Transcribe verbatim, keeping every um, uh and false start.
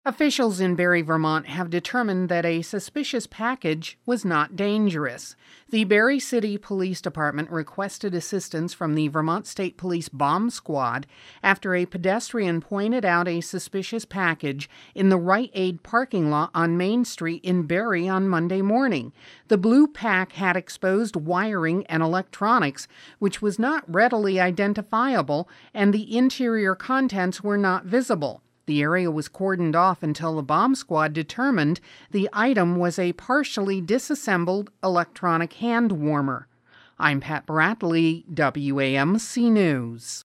Officials in Barre, Vermont have determined that a suspicious package was not dangerous. The Barre City Police Department requested assistance from the Vermont State Police Bomb Squad after a pedestrian pointed out a suspicious package in the Rite Aid parking lot on Main Street in Barre on Monday morning. The blue pack had exposed wiring and electronics, which was not readily identifiable, and the interior contents were not visible. The area was cordoned off until the bomb squad determined the item was a partially disassembled electronic hand warmer. I'm Pat Bradley, W A M C News.